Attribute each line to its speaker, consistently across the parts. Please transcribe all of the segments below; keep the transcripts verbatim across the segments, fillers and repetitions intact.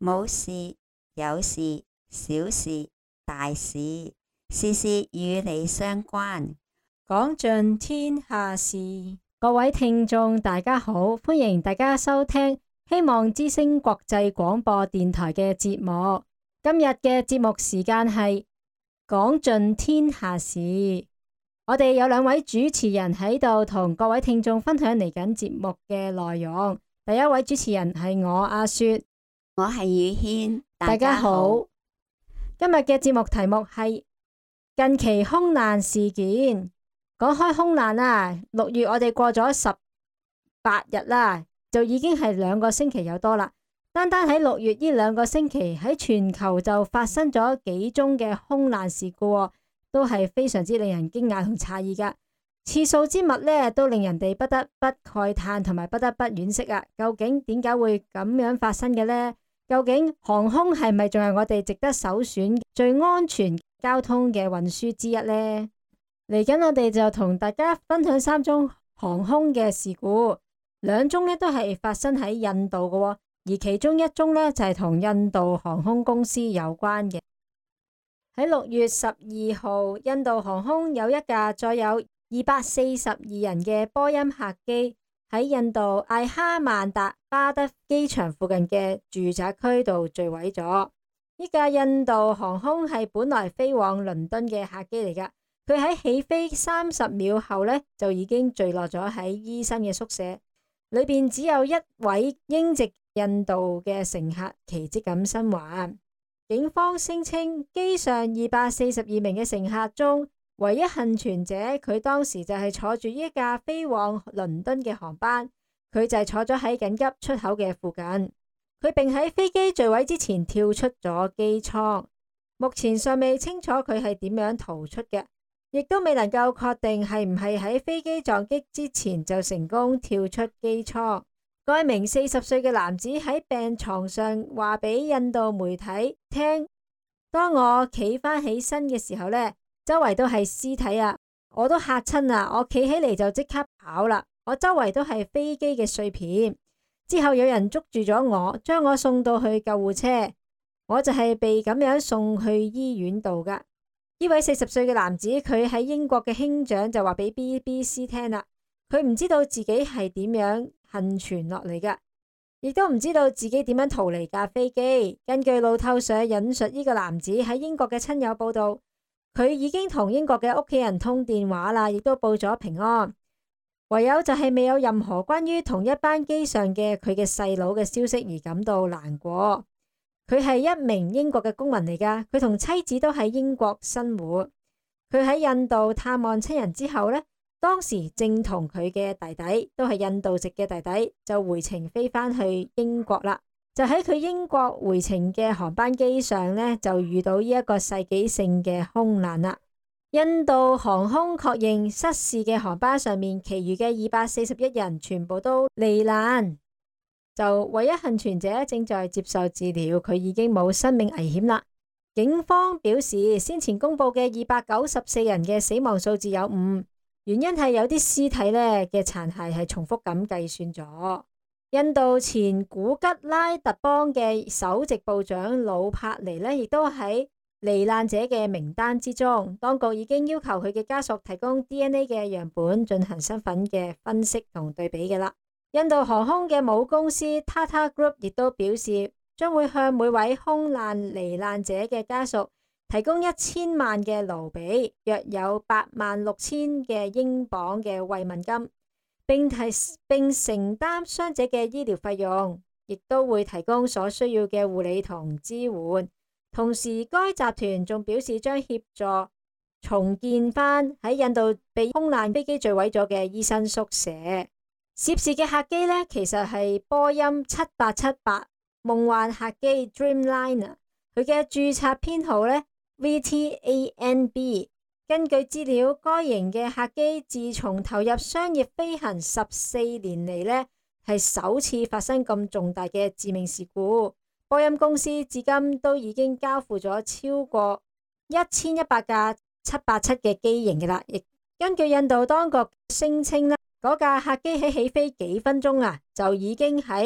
Speaker 1: 無事、有事、小事、大事，事事與你相關，
Speaker 2: 講盡天下事。各位聽眾大家好，歡迎大家收聽希望之聲國際廣播電台嘅節目。今日嘅節目時間係講盡天下事。我哋有兩位主持人喺度同各位聽眾分享嚟緊節目嘅內容。第一位主持人係我阿雪，
Speaker 1: 我係宇軒，
Speaker 2: 大家好。今日嘅節目題目係近期空難事件。講開空難啦，六月我哋過咗十八日啦，就已經係兩個星期有多啦。單單喺六月呢兩個星期，喺全球就發生咗幾宗嘅空難事故，都係非常之令人驚訝同詫異噶。次數之密呢，都令人哋不得不慨嘆同埋不得不惋惜啊！究竟點解會咁樣發生嘅呢？究竟航空係咪仲係我哋值得首選最安全交通嘅運輸之一呢？嚟緊我哋就同大家分享三宗航空嘅事故，兩宗呢都係發生喺印度嘅，而其中一宗呢就係同印度航空公司有關嘅。喺六月十二號，印度航空有一架載有二百四十二人嘅波音客機喺印度艾哈曼達巴德機場附近嘅住宅區度墜毀咗。呢架印度航空係本來飛往倫敦嘅客機嚟噶，佢喺起飛三十秒後呢，就已經墜落咗喺醫生嘅宿舍裏邊，只有一位英籍印度嘅乘客奇蹟咁生還。警方聲稱機上二百四十二名嘅乘客中，唯一幸存者，佢當時就係坐住一架飛往倫敦嘅航班，佢就係坐咗喺緊急出口嘅附近，佢並喺飛機墜毀之前跳出咗機艙。目前尚未清楚佢係點樣逃出嘅，亦都未能夠確定係唔係喺飛機撞擊之前就成功跳出機艙。該名四十歲嘅男子喺病床上話俾印度媒體聽：當我企返起身嘅時候呢，周圍都係屍體啊，我都嚇親啦，我企起嚟就即刻跑啦，我周圍都係飛機嘅碎片。之後有人捉住咗我，將我送到去救護車，我就係被咁樣送去醫院度噶。呢位四十歲嘅男子，佢喺英國嘅兄長就話俾 B B C 聽啦，佢唔知道自己係點樣幸存落嚟噶，亦都唔知道自己點樣逃離架飛機。根據路透社引述呢個男子喺英國嘅親友報道，佢已經同英國嘅屋企人通電話啦，亦都報咗平安，唯有就係未有任何關於同一班機上嘅佢嘅細佬嘅消息而感到難過。佢係一名英國嘅公民嚟噶，佢同妻子都喺英國生活。佢喺印度探望親人之後呢，當時正同佢嘅弟弟，都係印度籍嘅弟弟，就回程飛返去英國啦。就喺佢英國回程嘅航班機上呢，就遇到呢一個世紀性嘅空難啦。印度航空確認失事嘅航班上面，其餘嘅二百四十一人全部都罹難。就唯一幸存者正在接受治療，佢已經冇生命危險啦。警方表示，先前公布嘅二百九十四人嘅死亡數字有誤，原因係有啲屍體呢嘅殘骸係重複咁計算咗。印度前古吉拉特邦嘅首席部長魯柏尼呢，亦都喺罹難者嘅名單之中。當局已經要求佢嘅家屬提供 D N A 嘅樣本進行身份嘅分析同對比嘅啦。印度航空嘅母公司 Tata Group 亦都表示，將會向每位空難罹難者嘅家屬提供一千萬嘅盧比，約有八萬六千嘅英鎊嘅慰問金，並提並承擔傷者嘅醫療費用，亦都會提供所需要嘅護理同支援。同時，該集團仲表示將協助重建翻喺印度被空難飛機墜毀咗嘅醫生宿舍。涉事嘅客機呢，其實係波音七八七八夢幻客機 Dreamliner， 佢嘅註冊編號呢 V T A N B。根據資料，該型嘅客機自從投入商業飛行十四年嚟呢，係首次發生咁重大嘅致命事故。波音公司至今都已經交付咗超過一千一百架七八七嘅機型嘅啦。亦根據印度當局聲稱呢，嗰架客機喺起飛幾分鐘啊，就已經喺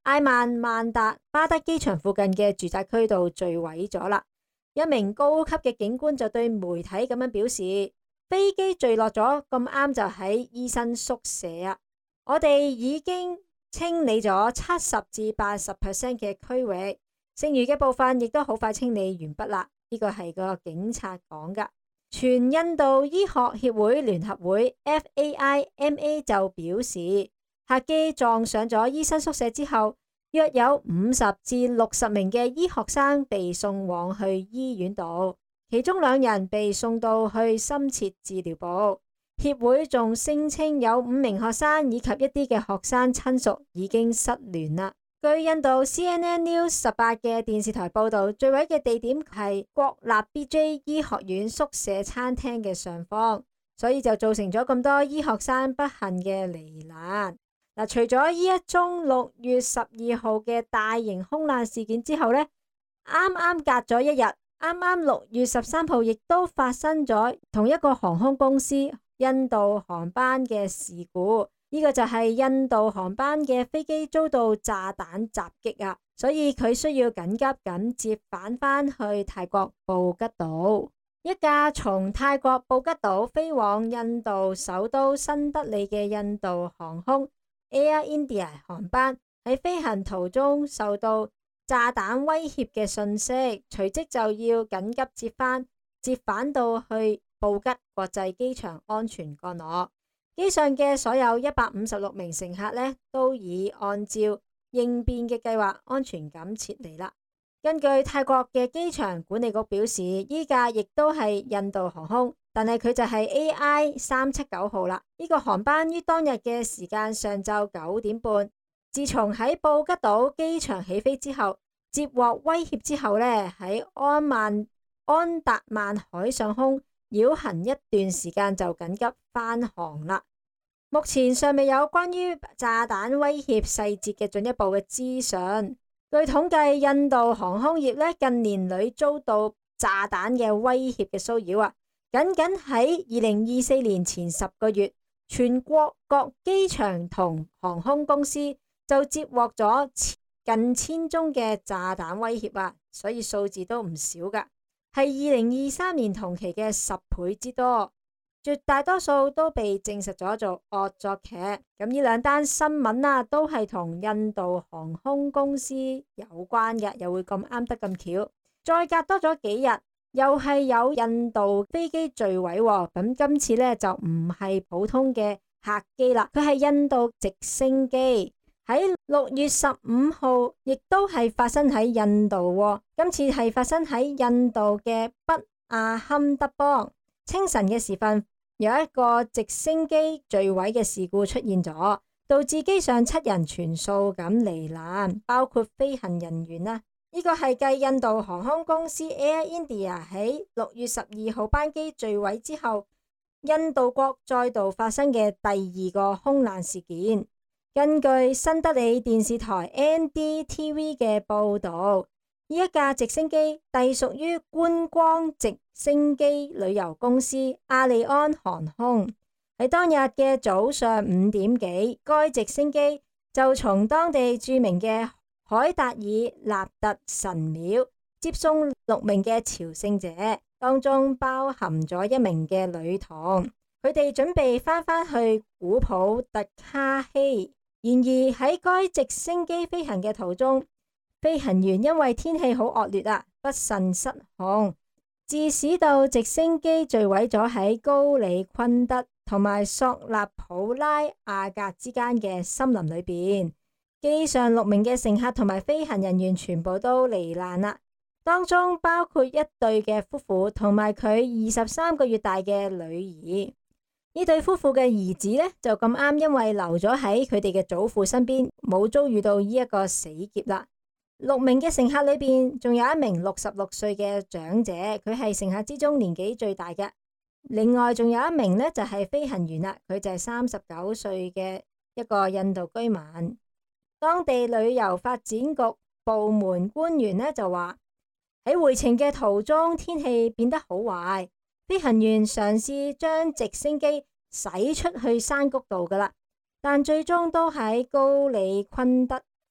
Speaker 2: 艾曼曼達巴德機場附近嘅住宅區度墜毀咗啦。一名高級嘅警官就對媒體咁樣表示，飛機墜落咗咁啱就喺醫生宿舍啊！我哋已經清理咗七十至八十 percent 嘅區域，剩餘嘅部分亦都好快清理完畢啦。呢個係個警察講噶。全印度醫學協會聯合會 F A I M A 就表示，客機撞上咗醫生宿舍之後，約有五十至六十名嘅醫學生被送往去醫院度，其中兩人被送到去深切治療部。協會仲聲稱有五名學生以及一啲嘅學生親屬已經失聯啦。據印度 C N N News 十八嘅電視台報道，墜毀嘅地點係國立 B J 醫學院宿舍餐廳嘅上方，所以就造成咗咁多醫學生不幸嘅罹難。嗱，除咗呢一宗六月十二號嘅大型空難事件之後呢，啱啱隔咗一日，啱啱六月十三號亦都發生咗同一個航空公司印度航班嘅事故。呢個就係印度航班嘅飛機遭到炸彈襲擊啊，所以佢需要緊急咁折返返去泰國布吉島。一架從泰國布吉島飛往印度首都新德里嘅印度航空 Air India 航班喺飛行途中受到炸彈威脅嘅訊息，隨即就要緊急折返，折返到去布吉國際機場安全降落。機上嘅所有一百五十六名乘客呢，都已按照應變嘅計劃安全咁撤離啦。根據泰國嘅機場管理局表示，依架亦都係印度航空，但係佢就係 A I 三七九號啦。呢個航班於當日嘅時間上晝九點半，自從喺布吉島機場起飛之後，接獲威脅之後呢，喺安曼安達曼海上空繞行一段時間就緊急返航啦。目前尚未有關於炸彈威脅細節嘅進一步嘅資訊。據統計，印度航空業咧近年裏遭到炸彈嘅威脅嘅騷擾啊！僅僅喺二零二四年前十個月，全國各機場同航空公司就接獲咗近千宗嘅炸彈威脅啊！所以數字都唔少噶，係二零二三年同期嘅十倍之多。絕大多數都被證實咗做惡作劇。咁呢兩單新聞啊，都係同印度航空公司有關嘅，又會咁啱得咁巧。再隔多咗幾日，又係有印度飛機墜毀喎。咁今次呢，就唔係普通嘅客機啦，佢係印度直升機。喺六月十五號，亦都係發生喺印度喎。今次係發生喺印度嘅北阿坎德邦。清晨嘅時分，有一個直升機墜毀嘅事故出現咗，導致機上七人全數咁罹難，包括飛行人員啦。呢個係繼印度航空公司 Air India 喺六月十二號班機墜毀之後，印度國再度發生嘅第二個空難事件。根據新德里電視台 N D T V 嘅報道，呢一架直升機隸屬於觀光直升機旅遊公司阿里安航空。喺當日嘅早上五點幾，該直升機就從當地著名嘅海達爾納特神廟接送六名嘅朝聖者，當中包含咗一名嘅女童。佢哋準備翻返去古普特卡希。然而喺該直升機飛行嘅途中，飛行員因為天氣好惡劣啊，不慎失控，致使到直升機墜毀咗喺高里昆德同埋索納普拉亞格之間嘅森林裏邊。機上六名嘅乘客同埋飛行人員全部都罹難啦，當中包括一對嘅夫婦同埋佢二十三個月大嘅女兒。呢對夫婦嘅兒子呢，就咁啱因為留咗喺佢哋嘅祖父身邊，冇遭遇到呢一個死劫啦。六名嘅乘客裏邊，仲有一名六十六歲嘅長者，佢係乘客之中年紀最大嘅。另外仲有一名呢，就係飛行員啦，佢就係三十九歲嘅一個印度居民。當地旅遊發展局部門官員呢，就話喺回程嘅途中，天氣變得好壞。飛行員嘗試將直升機駛出去山谷度噶啦，但最終都喺高里昆德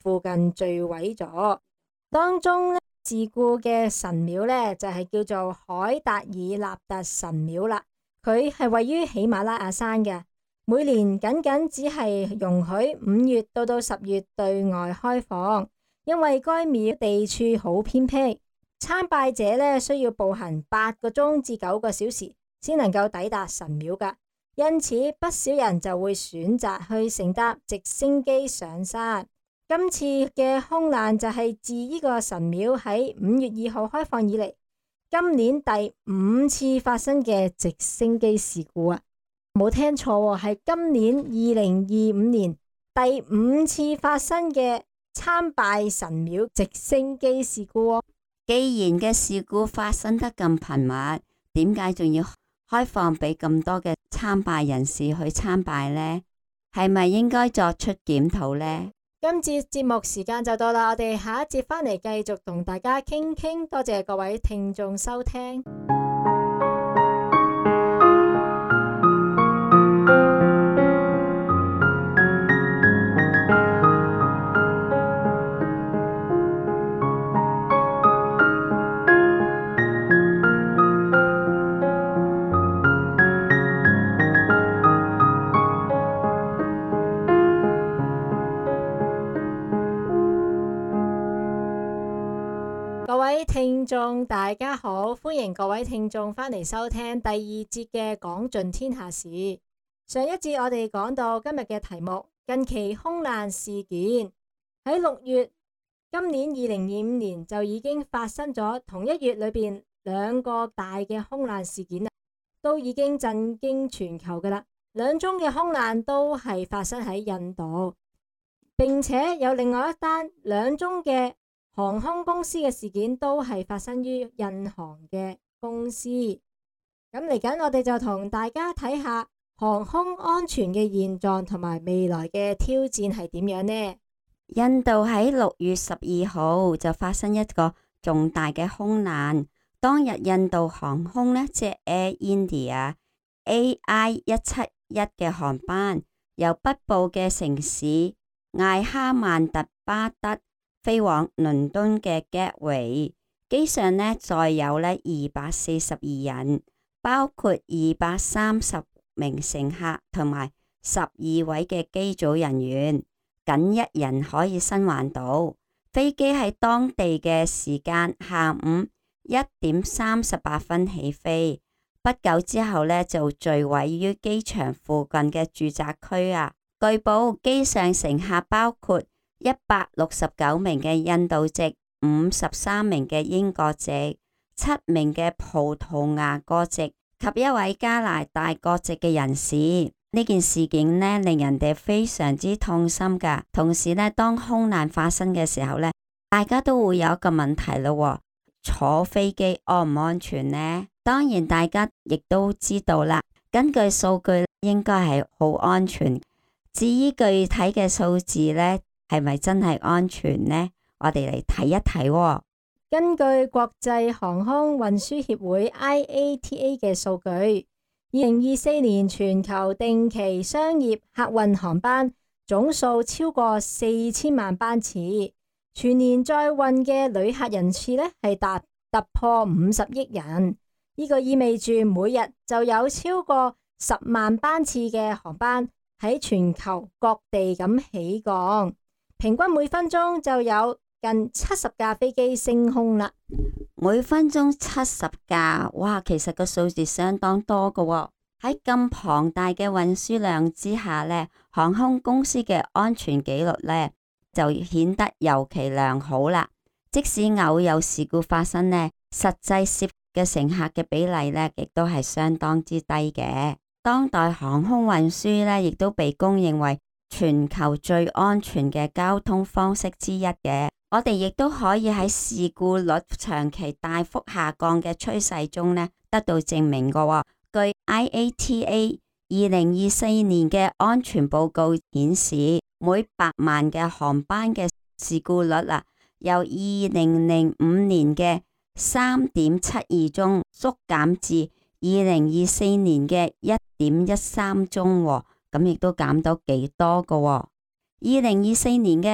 Speaker 2: 附近墜毀咗。當中呢，事故嘅神廟呢，就係叫做海達爾納特神廟啦。佢係位於喜馬拉雅山嘅，每年僅僅只係容許五月到到十月對外開放，因為該廟地處好偏僻，參拜者呢需要步行八個鐘至九個小時先能夠抵達神廟噶，因此不少人就會選擇去乘搭直升機上山。今次嘅空難就係自呢個神廟喺五月二號開放以嚟，今年第五次發生嘅直升機事故啊！冇聽錯喎，係今年二零二五年第五次發生嘅參拜神廟直升機事故喎。
Speaker 1: 既然嘅事故發生得咁頻密，點解仲要開放俾咁多嘅參拜人士去參拜呢？係咪應該作出檢討呢？
Speaker 2: 今節節目時間就到啦，我哋下一節返嚟繼續同大家傾傾。多謝各位聽眾收聽。各位聽眾大家好，歡迎各位聽眾返嚟收聽第二節嘅講盡天下事。上一節我哋講到今日嘅題目，近期空難事件。喺六月，今年二零二五年就已經發生咗同一月裏邊兩個大嘅空難事件啦，都已經震驚全球噶啦。兩宗嘅空難都係發生喺印度，並且有另外一單兩宗嘅航空公司嘅事件都係發生於印航嘅公司。咁嚟緊我哋就同大家睇下航空安全嘅現狀同埋未來嘅挑戰係點樣呢？
Speaker 1: 印度喺六月十二號就發生一個重大嘅空難。當日印度航空呢，即係 Air India A I 一七一嘅航班由北部嘅城市艾哈曼特巴德飛往倫敦嘅 Gatwick， 機上呢載有呢二百四十二人，包括二百三十名乘客同埋十二位嘅機組人員，僅一人可以生還到。飛機喺當地嘅時間下午一點三十八分起飛，不久之後呢就墜毀於機場附近嘅住宅區啊。據報機上乘客包括一百六十九名嘅印度籍、五十三名嘅英國籍、七名嘅葡萄牙國籍及一位加拿大國籍嘅人士。呢件事件呢令人哋非常之痛心噶。同時呢，當空難發生嘅時候呢，大家都會有一個問題咯，坐飛機安唔安全呢？當然大家亦都知道啦，根據數據應該係好安全。至於具體嘅數字呢，係咪真係安全呢？我哋嚟睇一睇喎。
Speaker 2: 根據國際航空運輸協會 I A T A 嘅數據，二零二四年全球定期商業客運航班總數超過四千萬班次，全年載運嘅旅客人次呢係達突破五十億人。呢個意味住每日就有超過十萬班次嘅航班喺全球各地咁起降。平均每分鐘就有近七十架飛機升空啦。
Speaker 1: 每分鐘七十架，哇，其實個數字相當多噶喎。喺咁龐大嘅運輸量之下呢，航空公司嘅安全紀錄呢就顯得尤其良好啦。即使偶有事故發生呢，實際涉嘅乘客嘅比例呢亦都係相當之低嘅。當代航空運輸呢亦都被公認為全球最安全嘅交通方式之一嘅。我哋亦都可以喺事故率長期大幅下降嘅趨勢中呢得到證明嘅喎。據 I A T A 二零二四年嘅安全報告顯示，每百萬嘅航班嘅事故率啊，由二零零五年嘅三點七二宗縮減至二零二四年嘅一點一三宗，咁亦都減到幾多個喎？二零二四年嘅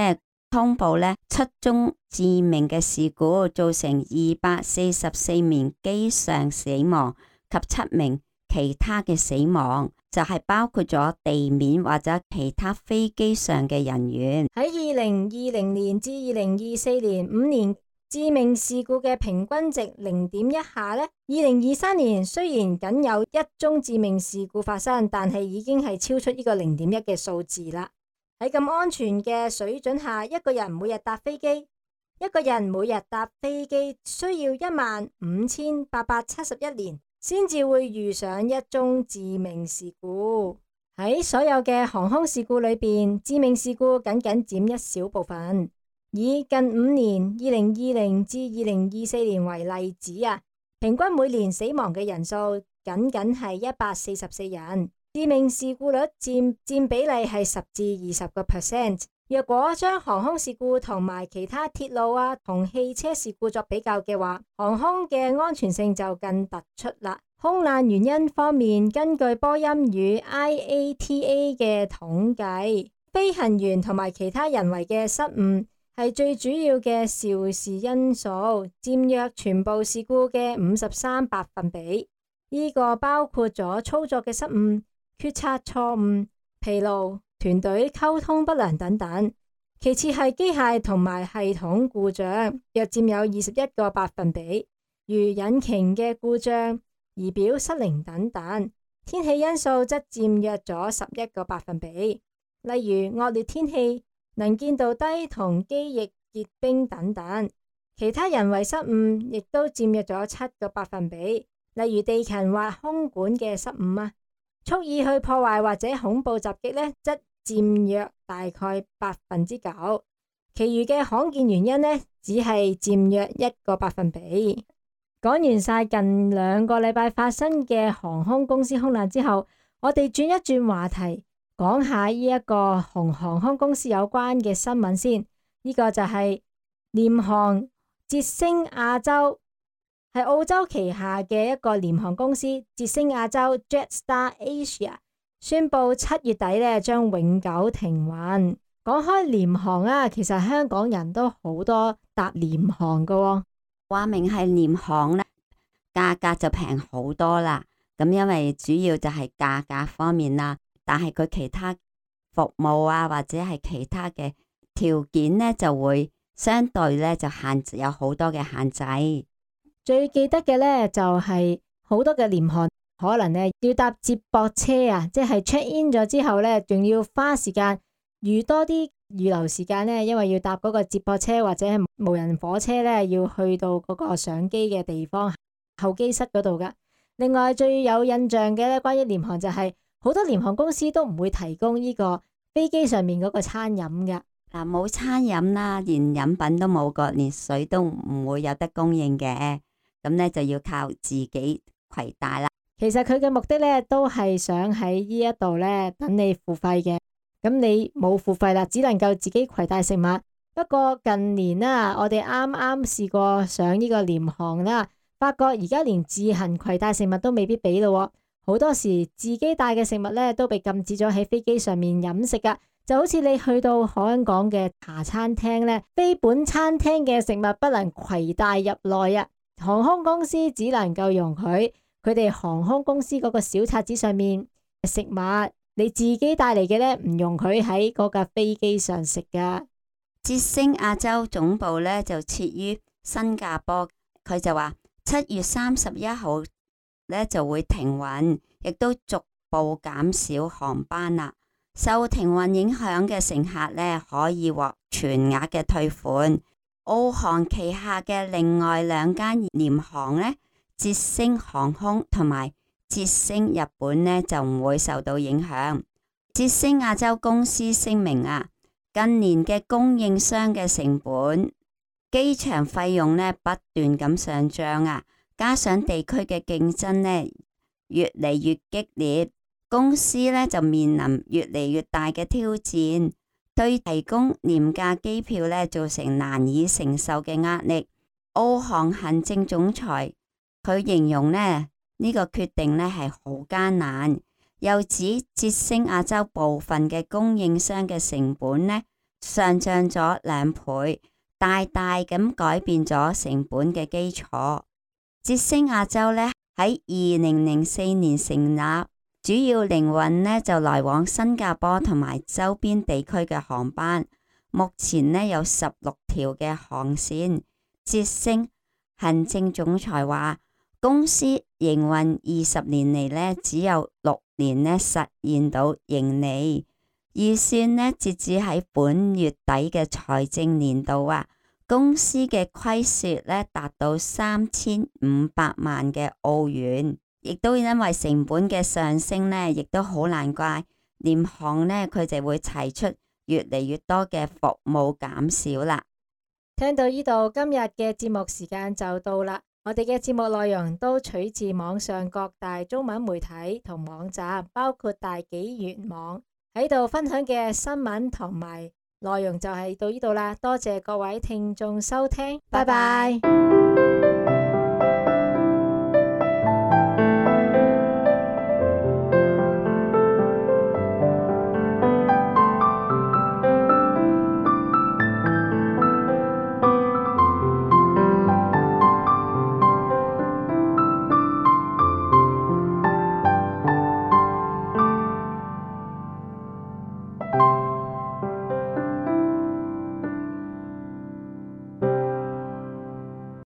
Speaker 1: 通報呢七宗致命嘅事故，造成二百四十四名機上死亡及七名其他嘅死亡，就係、是、包括咗地面或者其他飛機上嘅人員。
Speaker 2: 喺二零二零年至二零二四年五年致命事故嘅平均值零點一下呢，二零二三年雖然僅有一宗致命事故發生，但係已經係超出呢個零點一嘅數字啦。喺咁安全嘅水準下，一個人每日搭飛機，一個人每日搭飛機需要一萬五千八百七十一年先至會遇上一宗致命事故。喺所有嘅航空事故裏邊，致命事故僅僅佔一小部分。以近五年二零二零至二零二四年為例子啊，平均每年死亡嘅人數僅僅係一百四十四人，致命事故率佔佔比例係十至二十個 percent。若果將航空事故同埋其他鐵路啊同汽車事故作比較嘅話，航空嘅安全性就更突出啦。空難原因方面，根據波音與 I A T A 嘅統計，飛行員同埋其他人為嘅失誤係最主要嘅肇事因素，佔約全部事故嘅五十三百分比。呢、這個包括咗操作嘅失誤、決策錯誤、疲勞、團隊溝通不良等等。其次係機械同埋系統故障，約佔有二十一個百分比，如引擎嘅故障、儀表失靈等等。天氣因素則佔約咗十一個百分比，例如惡劣天氣、能見度低同機翼結冰等等。其他人為失誤亦都佔約咗七個百分比，例如地勤或空管嘅失誤啊。蓄意去破壞或者恐怖襲擊呢，則佔約大概百分之九。其餘嘅罕見原因呢，只係佔約一個百分比。講完晒近兩個禮拜發生嘅航空公司空難之後，我哋轉一轉話題，講下呢一個同航空公司有關嘅新聞先。呢、這個就係廉航捷星亞洲，係澳洲旗下嘅一個廉航公司，捷星亞洲 Jetstar Asia 宣布七月底咧將永久停運。講開廉航啊，其實香港人都好多搭廉航噶、哦。
Speaker 1: 話明係廉航咧，價格就平好多啦。咁因為主要就係價格方面啦，但係佢其他服務啊或者係其他嘅條件呢，就會相對咧就限制，有好多嘅限制。
Speaker 2: 最記得嘅呢，就係、是、好多嘅廉航可能呢要搭接駁車啊，即係 check in 咗之後呢，仲要花時間預多啲預留時間呢，因為要搭嗰個接駁車或者係無人火車呢，要去到嗰個上機嘅地方候機室嗰度噶。另外最有印象嘅呢，關於廉航就係、是、好多廉航公司都唔會提供呢個飛機上面嗰個餐飲噶。
Speaker 1: 嗱，冇餐飲啦，連飲品都冇個，連水都唔會有得供應嘅。咁呢就要靠自己攜帶啦。
Speaker 2: 其實佢嘅目的呢，都係想喺呢一度呢等你付費嘅。咁你冇付費啦，只能夠自己攜帶食物。不過近年啦，我哋啱啱試過上呢個廉航啦，發覺而家連自行攜帶食物都未必俾咯。好多時自己帶嘅食物呢，都被禁止咗喺飛機上面飲食噶。就好似你去到香港嘅茶餐廳呢，非本餐廳嘅食物不能攜帶入內啊。航空公司只能夠容許佢哋航空公司嗰個小冊子上面食物，你自己帶嚟嘅呢，唔容許喺嗰架飛機上食噶。
Speaker 1: 捷星亞洲總部呢就設於新加坡，佢就話七月三十一號呢就會停運，亦都逐步減少航班啦。受停運影響嘅乘客呢，可以獲全額嘅退款。澳航旗下嘅另外兩間廉航呢，捷星航空同埋捷星日本呢，就唔會受到影響。捷星亞洲公司聲明啊，近年嘅供應商嘅成本、機場費用呢不斷咁上漲啊，加上地區嘅競爭呢越嚟越激烈，公司呢就面臨越嚟越大嘅挑戰。對提供廉價機票呢造成難以承受嘅壓力。澳航行政總裁佢形容呢呢個決定呢係好艱難，又指捷星亞洲部分嘅供應商嘅成本呢上漲咗兩倍，大大咁改變咗成本嘅基礎。捷星亞洲呢，喺二零零四年成立，主要營運呢就來往新加坡同埋周邊地區嘅航班。目前呢有十六條嘅航線。捷星行政總裁話，公司營運二十年嚟呢，只有六年呢實現到盈利。預算呢，截至喺本月底嘅財政年度啊，公司嘅虧損呢達到三千五百萬嘅澳元，亦都因為成本嘅上升呢，亦都好難怪廉航呢佢就會提出越嚟越多嘅服務減少啦。
Speaker 2: 聽到呢度，今日嘅節目時間就到啦。我哋嘅節目內容都取自網上各大中文媒體同網站，包括大紀元網。喺度分享嘅新聞同埋內容就係到呢度啦，多謝各位聽眾收聽，拜拜。